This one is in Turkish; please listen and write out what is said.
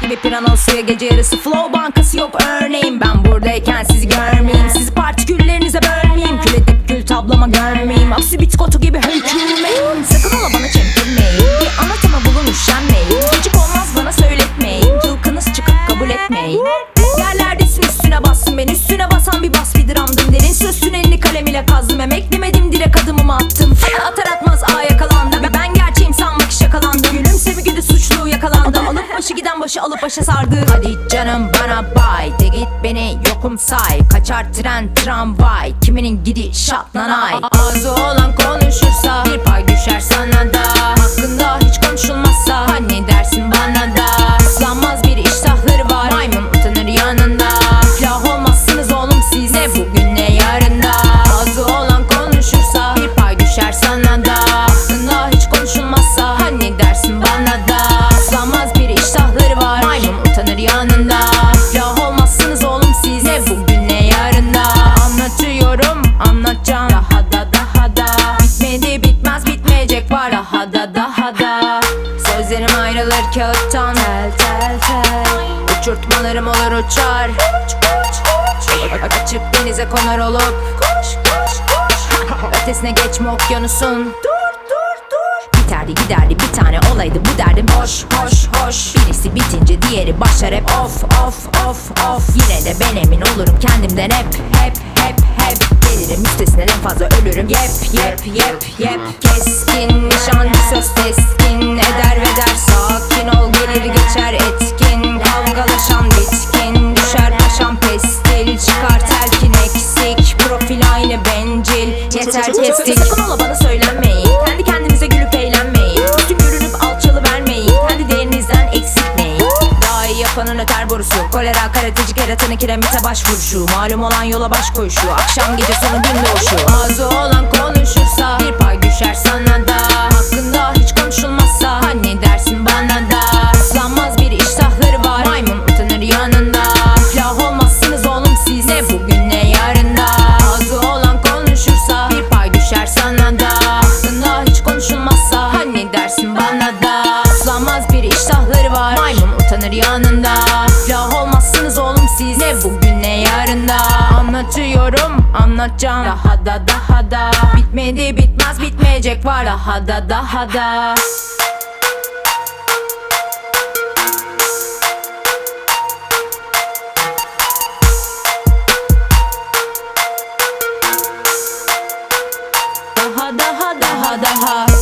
gibi piranalı suya gece yarısı. Flow bankası yok örneğin. Ben buradayken sizi görmeyeyim, sizi partiküllerinize bölmeyeyim, kül edip gül tablama görmeyeyim, aksi bitkotu gibi höykürmeyin. Sakın ola bana çemkirmeyin, bir anlatama bulun üşenmeyin, gıcık olmaz bana söyletmeyin, cılkınız çıkıp kabul etmeyin. Yerlerdesin üstüne bassın ben, üstüne basan bir bas bir dramdım. Derin sözsün elini kalem ile kazdım, emeklemedim direkt adımımı attım. Atar atmaz yakalandı, ben gerçeğim sanmak iş yakalandı. Gülümseme güdü suçlu yakalandı, alıp başı giden başı alıp başa sardı. Hadi canım bana bay de, git beni yokum say, kaçar tren tramvay, kiminin gidişat nanay. Ağzı olan konuşursa bir pay düşer sana da, hakkında hiç konuşulmazsa hani dersin bana da. Islanmaz bir iştahları var, maymun utanır yanında. İflah olmazsınız oğlum siz, ne bugün ne yarında. Ağzı olan konuşursa bir pay düşer sana da, hakkında hiç konuşulmazsa hani dersin bana da. Islanmaz bir iştahları var, maymun utanır yanında. İflah olmazsınız oğlum siz, ne bugün ne yarında. Anlatıyorum anlatacağım, daha da bitmedi bitmez bitmeyecek var, daha da. Sözlerim ayrılır kağıttan, tel uçurtmalarım olur uçar, açıp denize konar olup ötesine geçme okyanusun. Biterdi giderdi bir tane olaydı bu derdim, hoş. Birisi bitince diğeri başlar hep of. Yine de ben emin olurum kendimden hep. Gelirim üstesinden en fazla ölürüm, yep. Keskin nişancı söz teskin eder ve der sakin ol, gelir geçer etkin. Kavgalaşan bitkin düşer paşam pestil, çıkar telkin eksik, profil aynı bencil, yeter kestik. Sakın ola bana söylenmeyin, kendi kendinize gülüp eğlenmeyin, üstün görünüp alçalı vermeyin, kendi değerinizden eksiltmeyin. Daha iyi yapanın öter borusu, kolera karateci keratanı kiremite başvuruşu, malum olan yola baş koyuşu, akşam gece sonu gün doğuşu. Ağzı olan konuşursa bir pay düşer sana da, hakkında hiç konuşulmazsa hani dersin bana da. Islanmaz bir iştahları var, maymun utanır yanında. İflah olmazsınız oğlum siz, ne bugün ne yarında. Ağzı olan konuşursa bir pay düşer sana da, hakkında hiç konuşulmazsa hani dersin bana da. Islanmaz bir iştahları var, maymun utanır yanında. İflah olmazsınız oğlum siz, ne bugün ne yarında. Anlatıyorum anlatacağım, daha da bitmedi bitmez bitmeyecek var, daha da. Daha daha